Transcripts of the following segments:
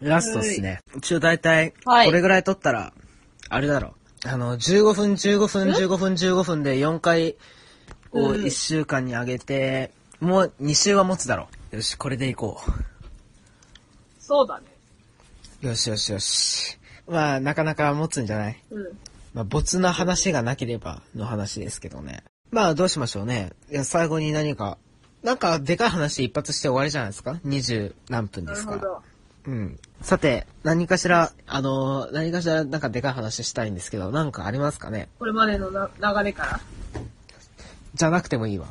ラストっすね。一応だいたい、これぐらい撮ったら、あれだろ。15分、15分、15分、15分で4回を1週間に上げて、もう2週は持つだろ。よし、これでいこう。 そうだね。 よしよしよし。まあ、なかなか持つんじゃない？まあ、没な話がなければの話ですけどね。まあ、どうしましょうね。いや、最後になんかでかい話一発して終わりじゃないですか？ 20 何分ですから。 なるほど。 さて、何かしらなんかでかい話したいんですけど、なんかありますかね？ これまでの流れから。 じゃなくてもいいわ。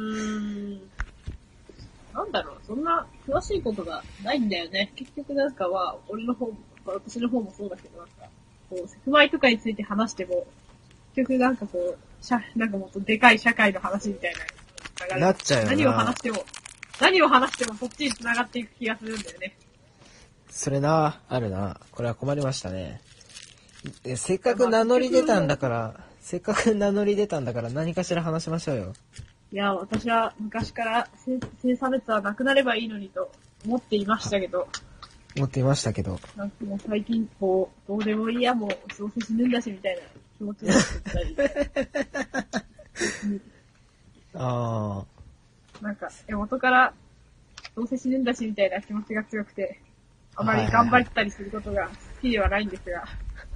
なんだろう、そんな詳しいことがないんだよね。結局なんかは、私の方もそうだけど、なんか、こう、セクマイとかについて話しても、結局なんかこう、なんかもっとでかい社会の話みたいな。 なっちゃうよな。 何を話してもそっちに繋がっていく気がするんだよね。 それな、あるな。これは困りましたね。せっかく名乗り出たんだから何かしら話しましょうよ。 いや、私は昔から性差別はなくなればいいのにと思っていましたけど。なんかもう最近、こう、どうでもいいや、もう、どうせ死ぬんだし、みたいな気持ちになってきたり。なんか、元から、どうせ死ぬんだし、みたいな気持ちが強くて、あまり頑張ったりすることが好きではないんですが。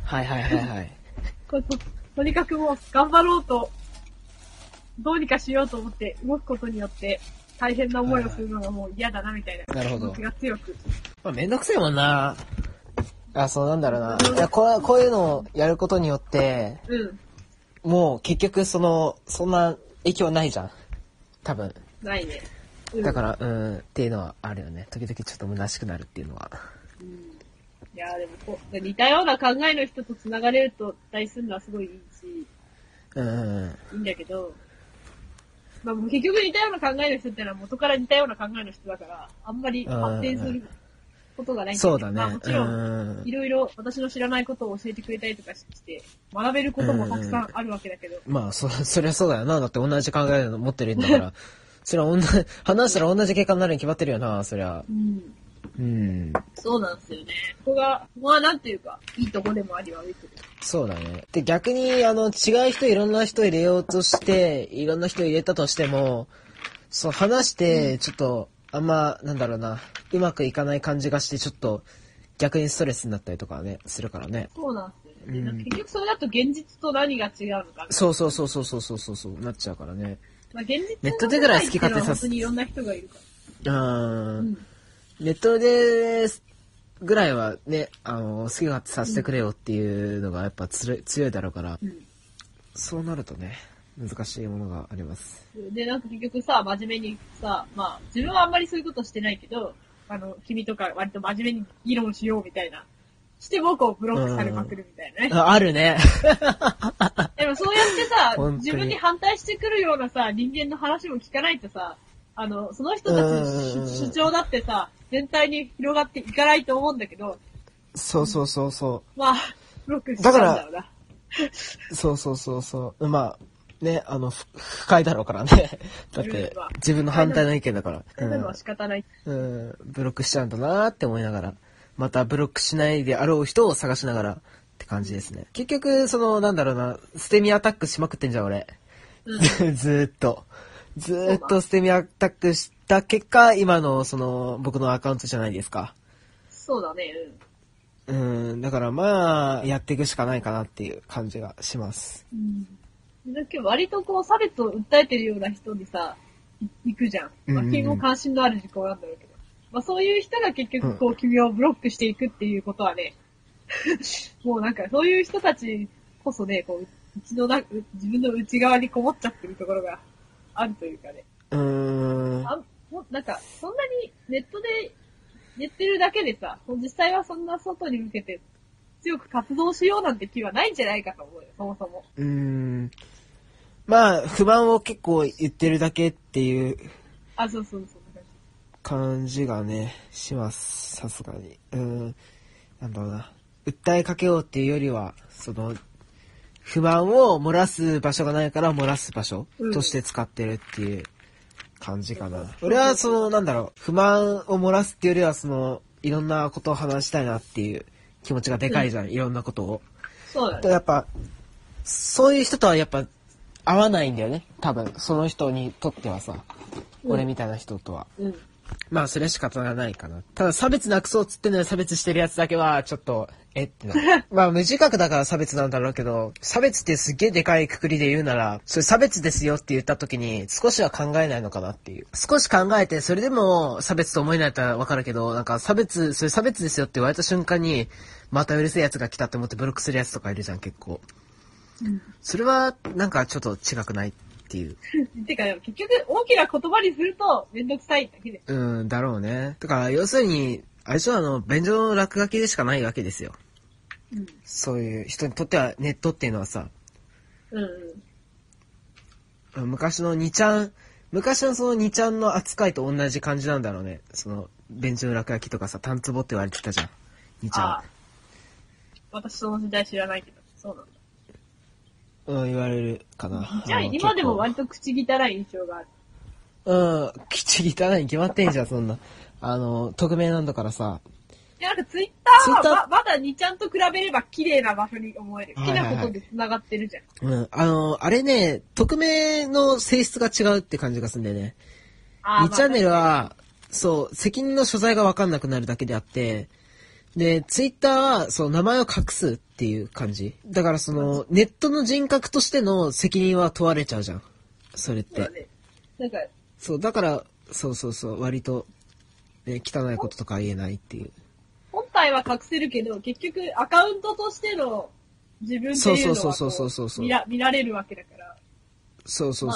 とにかくもう、頑張ろうと、どうにかしようと思って動くことによって、大変な思いをするのがもう嫌だな、みたいな気持ちが強く。 まあ、めんどくせえもんな。そうなんだろうな。いや、こういうのをやることによって、もう結局そんな影響ないじゃん。多分。 ないね。 だから、っていうのはあるよね。時々ちょっと虚しくなるっていうのは。 いや、でも似たような考えの人と繋がれると対するのはすごいいいし、いいんだけど、まあ結局似たような考えの人ってのは元から似たような考えの人だから、あんまり発展することがないんだけど、 そうだね。 まあもちろん、いろいろ私の知らないことを教えてくれたりとかして、学べることもたくさんあるわけだけど。 まあ、そりゃそうだよな。だって同じ考えを持ってるんだから。それは話したら同じ結果になるに決まってるよな、そりゃ。 そうなんですよね。ここはなんていうか、いいとこでもあり悪いとこ。 そうだね。で、逆に、違う人、いろんな人入れようとして、いろんな人入れたとしても、話して、ちょっと、あんま、なんだろうな、うまくいかない感じがして、ちょっと、逆にストレスになったりとかね、するからね。 そうなんですよね。結局それだと現実と何が違うのか。 そう、なっちゃうからね。 まあ、現実ネットでぐらい好き勝手させ。本当にいろんな人がいるから。 ネットでぐらいはね、好き勝手させてくれよっていうのがやっぱ強いだろうから、そうなるとね、難しいものがあります。 で、なんか結局さ、真面目にさ、まあ、自分はあんまりそういうことしてないけど、君とか割と真面目に議論しようみたいな。してもこうブロックされまくるみたいなね。 あるね。 でもそうやってさ、自分に反対してくるようなさ、人間の話も聞かないとさ、その人たちの主張だってさ、全体に広がっていかないと思うんだけど。 そう。 まあ、ブロックしちゃうんだろうな。 そう。まあ、ね、不快だろうからね。だって、自分の反対の意見だから。 そういうのは仕方ない。 ブロックしちゃうんだなーって思いながら、またブロックしないであろう人を探しながらって感じですね。結局、なんだろうな、捨て身アタックしまくってんじゃん、俺。ずーっと捨て身アタックした結果、今の僕のアカウントじゃないですか。 そうだね。 だからまあ、やっていくしかないかなっていう感じがします。 だけど割とこう差別を訴えてるような人にさ、行くじゃん。まあ、君も関心のある事項なんだろうけど。まあそういう人が結局こう君をブロックしていくっていうことはね、もうなんかそういう人たちこそね、こう、自分の内側にこもっちゃってるところがあるというかね。なんか、そんなにネットで言ってるだけでさ、実際はそんな外に向けて強く活動しようなんて気はないんじゃないかと思うよ、そもそも。 まあ、不満を結構言ってるだけっていう。 そう。 感じがね、します。さすがに。なんだろうな。訴えかけようっていうよりは、不満を漏らす場所がないから漏らす場所として使ってるっていう感じかな。俺はなんだろう、不満を漏らすっていうよりは、 いろんなことを話したいなっていう気持ちがでかいじゃん、いろんなことを。 そうだね。 やっぱ、そういう人とはやっぱ合わないんだよね。多分、その人にとってはさ、俺みたいな人とは。まあ、それは仕方がないかな。ただ、差別なくそうっつってんのに差別してるやつだけは、ちょっと、ってなる。まあ、無自覚だから差別なんだろうけど、差別ってすっげえでかいくくりで言うなら、それ差別ですよって言った時に、少しは考えないのかなっていう。少し考えて、それでも差別と思えないとわかるけど、なんかそれ差別ですよって言われた瞬間に、またうるせえやつが来たって思ってブロックするやつとかいるじゃん、結構。それは、なんかちょっと違くないっていう。 てか、結局、大きな言葉にすると、めんどくさいだけで。 だろうね。だから、要するに、あれ便所の落書きでしかないわけですよ。そういう人にとっては、ネットっていうのはさ、昔のその2ちゃんの扱いと同じ感じなんだろうね。その、便所の落書きとかさ、タンツボって言われてたじゃん。2ちゃん。 私その時代知らないけど、そうなんだ。 言われるかな。 じゃあ今でも割と口汚い印象がある。 口汚いに決まってんじゃん、そんな。匿名なんだからさ。 いや、なんかツイッターはまだ2ちゃんと比べれば綺麗な場所に思える。好きなことで繋がってるじゃん。 あれね、匿名の性質が違うって感じがするんだよね。2チャンネルは、そう、責任の所在がわかんなくなるだけであって、で、ツイッターは、そう、名前を隠すっていう感じ。だからネットの人格としての責任は問われちゃうじゃん。それって。 なんか、 そう、だから、割と、ね、汚いこととか言えないっていう。 本体は隠せるけど、結局アカウントとしての自分っていうのは見られるわけだから。 そう。 そ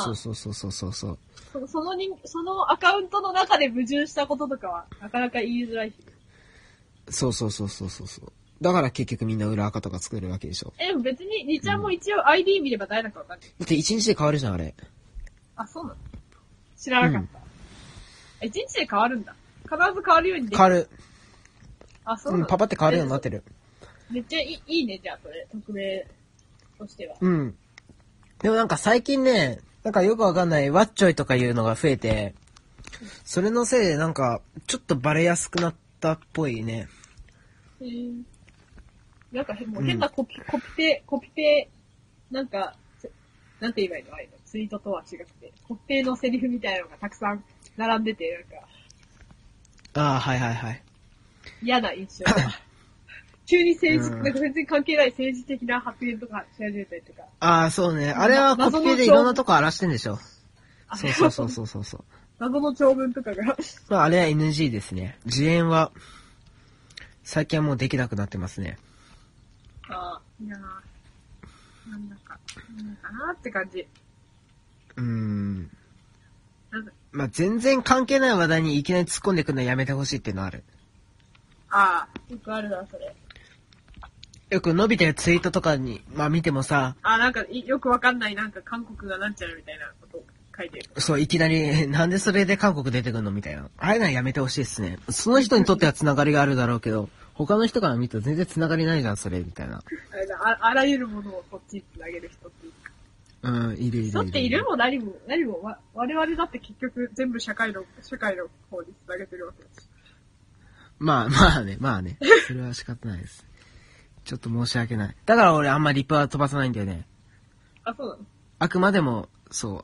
のアカウントの中で矛盾したこととかは、なかなか言いづらいし。 そう。だから結局みんな裏垢とか作るわけでしょ。 でも別に、2ちゃんも一応 ID 見れば誰だかわかんない。 だって1日で変わるじゃん、あれ。 あ、そうなの？知らなかった。1日で変わるんだ。必ず変わるようにできる。 変わる。 あ、そうなの？ パパって変わるようになってる。 めっちゃいいね、じゃあ、それ。匿名としては。 でもなんか最近ね、なんかよくわかんないワッチョイとかいうのが増えて、それのせいでなんか、ちょっとバレやすくなったっぽいね。 なんかもう変なコピペ、なんか、なんて言えばいいのあれのツイートとは違くて、コピペのセリフみたいなのがたくさん並んでて、なんか。 はい。 嫌な印象が。急になんか全然関係ない政治的な発言とかし始めたりとか。 そうね。あれはコピペでいろんなとこ荒らしてんでしょ。そう。 謎の長文とかが。 あれは NG ですね。自演は、最近はもうできなくなってますね。 いやなんだかなって感じ。 まあ、全然関係ない話題にいきなり突っ込んでくるのはやめてほしいっていうのはある。 よくあるな、それ。 よく伸びてるツイートとかに、まあ見てもさ。 なんか、よくわかんない、なんか韓国がなんちゃらみたいなことを書いてる。 そう、いきなり、なんでそれで韓国出てくるのみたいな。ああいうのはやめてほしいですね。その人にとってはつながりがあるだろうけど、他の人から見たら全然つながりないじゃん、それ、みたいな。 あらゆるものをこっちにつなげる人っていうか。 いる。 人っているも何も、我々だって結局全部社会の方につなげてるわけだし。 まあね。それは仕方ないです。ちょっと申し訳ない。だから俺あんまリプは飛ばさないんだよね。 そうなの？ あくまでも、そう。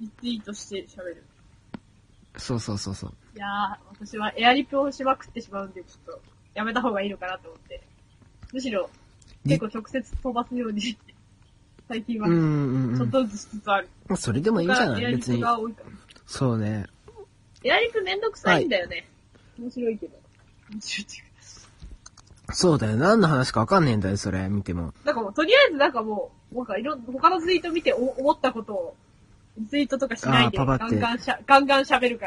リツイートして喋る。 そう。 いや私はエアリプをしまくってしまうんで、ちょっと、やめた方がいいのかなと思って。むしろ、結構直接飛ばすように、最近は、ちょっとずつしつつある。 それでもいいんじゃない別に。そうね。 エアリプめんどくさいんだよね。面白いけど。 そうだよ。何の話かわかんねえんだよ、それ、見ても。 なんかもう、とりあえずなんかもう、他のツイート見て思ったことを、ツイートとかしないで、ガンガン喋るから。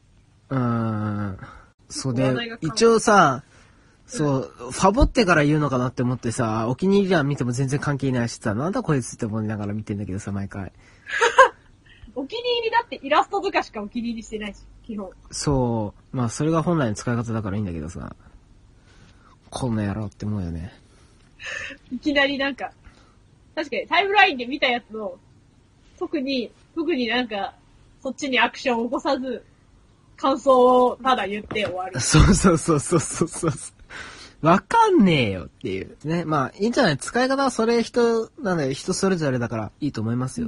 そうで、一応さ、ファボってから言うのかなって思ってさ、お気に入り欄見ても全然関係ないしさ、なんだこいつって思いながら見てんだけどさ、毎回。 お気に入りだってイラストとかしかお気に入りしてないし、基本。 そう。まあ、それが本来の使い方だからいいんだけどさ、こんな野郎って思うよね。 いきなりなんか、確かにタイムラインで見たやつを、特になんか、そっちにアクションを起こさず、 感想をただ言って終わる。 そうそうそうそうそうそう。わかんねえよっていう。ね。まあ、いいんじゃない？使い方はそれ人それぞれだからいいと思いますよ。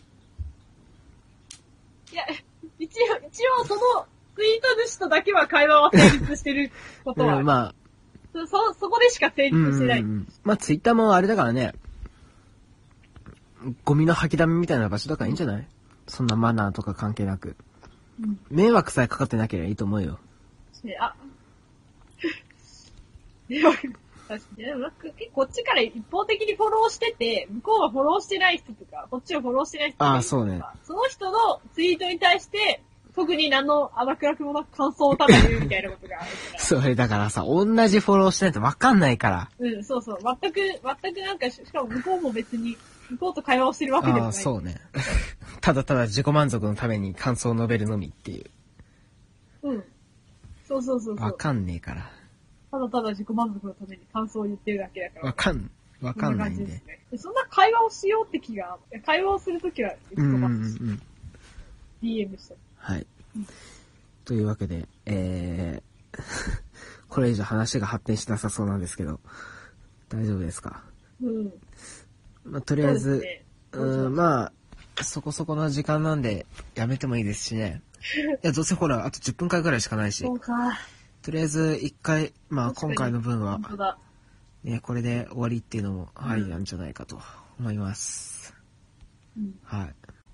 いや、一応そのツイート主とだけは会話は成立してることは。 まあ。 そこでしか成立してない。 まあ、ツイッターもあれだからね。ゴミの吐きだめみたいな場所だからいいんじゃない？そんなマナーとか関係なく。迷惑さえかかってなければいいと思うよ。 迷惑。確かに。でも結構こっちから一方的にフォローしてて、向こうはフォローしてない人とか、こっちをフォローしてない人とか。 ああ、そうね。 その人のツイートに対して、特に何の甘くなくもなく感想をただ言うみたいなことがあるから。 それだからさ、同じフォローしてないと分かんないから。 そうそう。全くなんか、しかも向こうも別に、向こうと会話をしてるわけでもない。ああ、 そうね。ただただ自己満足のために感想を述べるのみっていう。 そう。 分かんねえから。 ただただ自己満足のために感想を言ってるだけだから。 分かんないんで。 そんな会話をしようって気が、会話をするときは言ってますし。DM した。 はい。というわけで、これ以上話が発展しなさそうなんですけど、大丈夫ですか？まあ、とりあえず、まあ、そこそこの時間なんで、やめてもいいですしね。いや、どうせほら、あと10分間くらいしかないし。 そうか。 とりあえず、一回、まあ、今回の分は、ね、これで終わりっていうのも、ありなんじゃないかと思います。はい。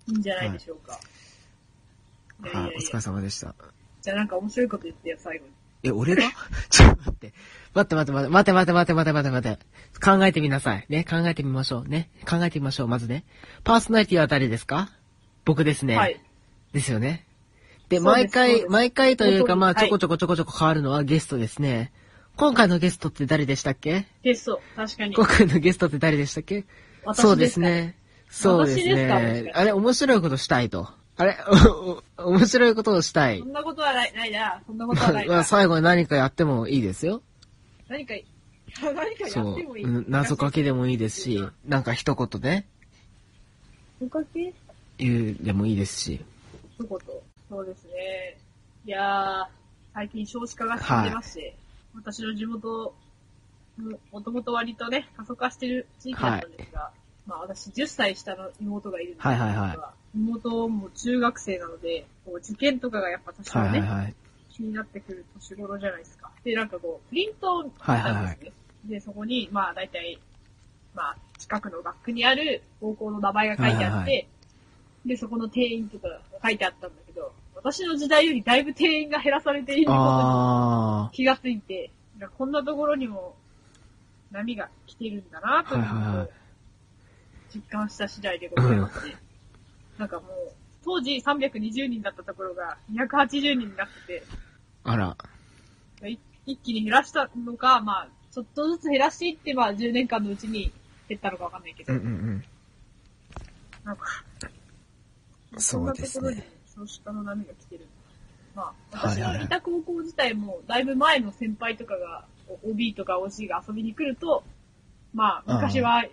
いいんじゃないでしょうか。 はい、お疲れ様でした。 じゃあなんか面白いこと言ってよ、最後に。 俺がちょっと待って。考えてみなさい。ね、考えてみましょう。ね、考えてみましょう。まずね。パーソナリティは誰ですか？僕ですね。はい。ですよね。で、毎回というか、まあ、ちょこちょこ変わるのはゲストですね。今回のゲストって誰でしたっけ？ ゲスト、確かに。 今回のゲストって誰でしたっけ？そうですね。そうですね。あれ、面白いことしたいと。あれ面白いことをしたい。 そんなことはないな。そんなことはないな。 最後に何かやってもいいですよ。 何かやってもいい。 謎かけでもいいですし、なんか一言ね。 謎かけ？ 言うでもいいですし。 一言。そうですね。いやー、最近少子化が進んでまして、私の地元、もともと割とね、過疎化してる地域だったんですが、まあ私10歳下の妹がいるんですけど、妹も中学生なので、こう受験とかがやっぱ多少ね、気になってくる年頃じゃないですか。で、なんかこう、プリントなんですね。で、そこに、まあ大体、まあ近くの学区にある高校の名前が書いてあって、で、そこの定員とかが書いてあったんだけど、私の時代よりだいぶ定員が減らされていることに気がついて、こんなところにも波が来てるんだなというのを実感した次第でございますね。なんかもう、当時320人だったところが280人になってて、 あら。 一気に減らしたのか、まあ、ちょっとずつ減らしていって、まあ10年間のうちに減ったのかわかんないけど、なんか、 そうですね。 そんなところに少子化の波が来てる。まあ、私のいた高校自体も、だいぶ前の先輩とかが、OB とか OC が遊びに来ると、まあ、昔は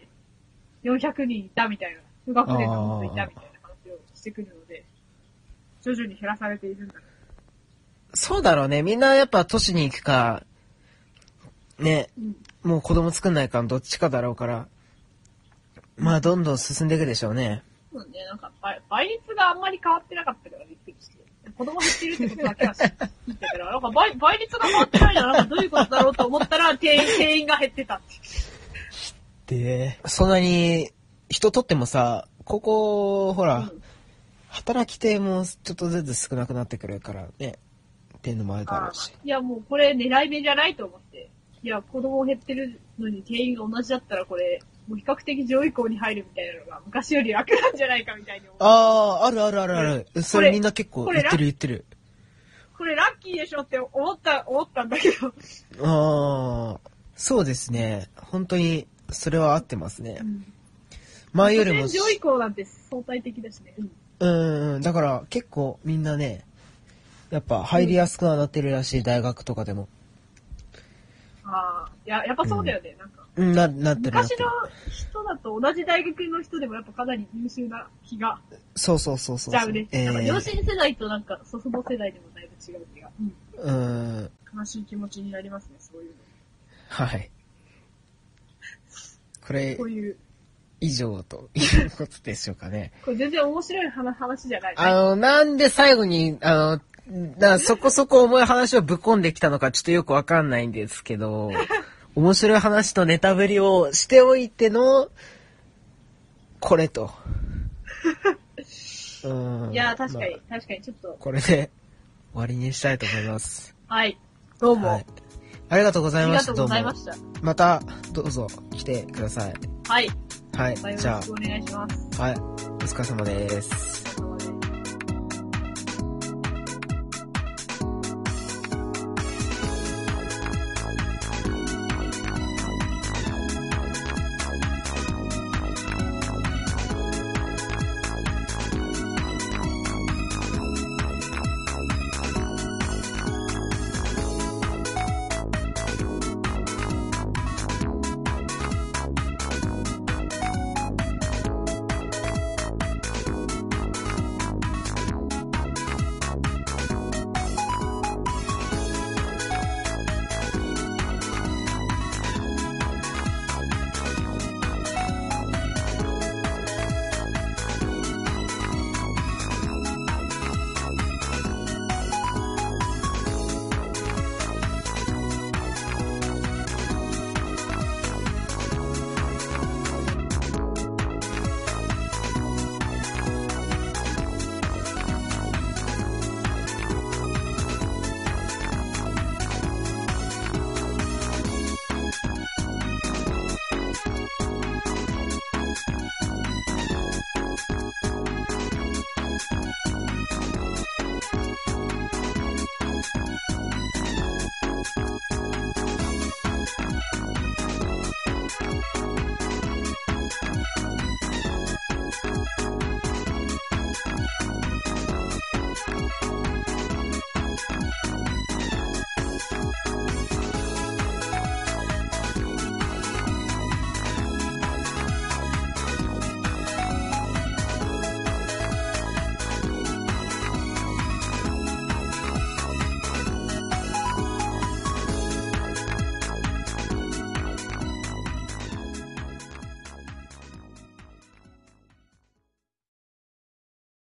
400人いたみたいな、中学年の人いたみたいな話をしてくるので、徐々に減らされているんだ。 そうだろうね。みんなやっぱ都市に行くか、ね、もう子供作んないかどっちかだろうから、まあどんどん進んでいくでしょうね。 そうね、なんか倍率があんまり変わってなかったからびっくりして。子供減ってるってことだけは聞いたから、なんか倍率が変わってないなら、なんかどういうことだろうと思ったら、定員が減ってたって。 で、そんなに人取ってもさ、ここ、ほら、働き手もちょっとずつ少なくなってくるからね、っていうのもあるだろうし。 いやもうこれ狙い目じゃないと思って。いや、子供減ってるのに定員が同じだったらこれ、もう比較的上位校に入るみたいなのが昔より楽なんじゃないかみたいに思う。 ある。それみんな結構言ってる。 これラッキーでしょって思ったんだけど。そうですね。本当に、それは合ってますね。前よりも。 上位校なんて相対的だしね。 だから結構みんなね、やっぱ入りやすくはなってるらしい、大学とかでも。 やっぱそうだよね、なんか。 なってる。 昔の人だと同じ大学の人でもやっぱかなり優秀な気がそう。 しちゃうね。なんか両親世代となんか祖父母世代でもだいぶ違う。悲しい気持ちになりますね、そういうの。 はい。これ、 こういう。 以上ということでしょうかね。 これ全然面白い話じゃない。 なんで最後に、そこそこ重い話をぶっ込んできたのかちょっとよくわかんないんですけど、面白い話とネタぶりをしておいての、これと。 いや、確かにちょっと。 これで終わりにしたいと思います。 はい。どうも。 はい、ありがとうございました。 ありがとうございました。 また、どうぞ来てください。 はい。 はい。じゃあ。 よろしくお願いします。 はい。お疲れ様です。